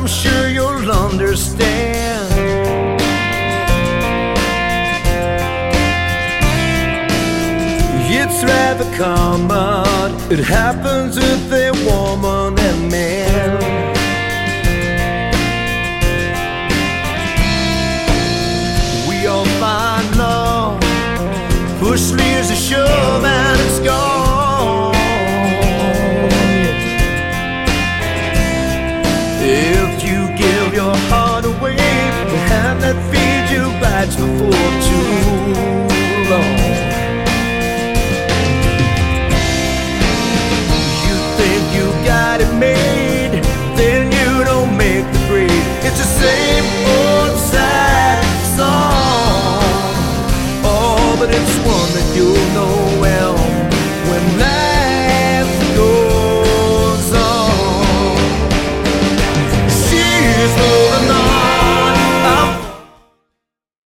I'm sure you'll understand. It's rather common, it happens with a woman and man. We all find love, push leaves a shove and it's gone. If you give your heart away, the hand that feeds you begs for fortune.